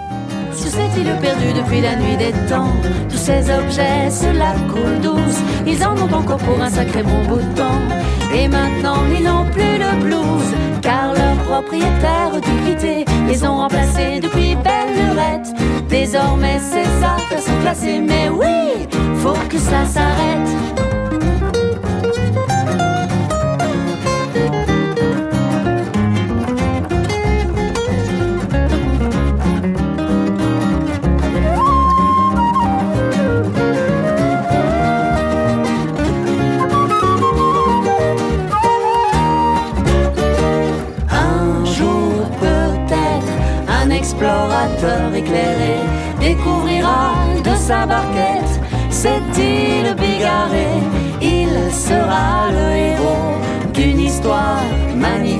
Sur cette île perdue depuis la nuit des temps, tous ces objets se la coulent douce. Ils en ont encore pour un sacré bon bout de temps. Et maintenant ils n'ont plus de blues, car leurs propriétaires dû quitter les ont remplacés depuis belle lurette. Désormais ces affaires sont classées, mais oui, faut que ça s'arrête. Explorateur éclairé découvrira de sa barquette cette île bigarrée. Il sera le héros d'une histoire magnifique.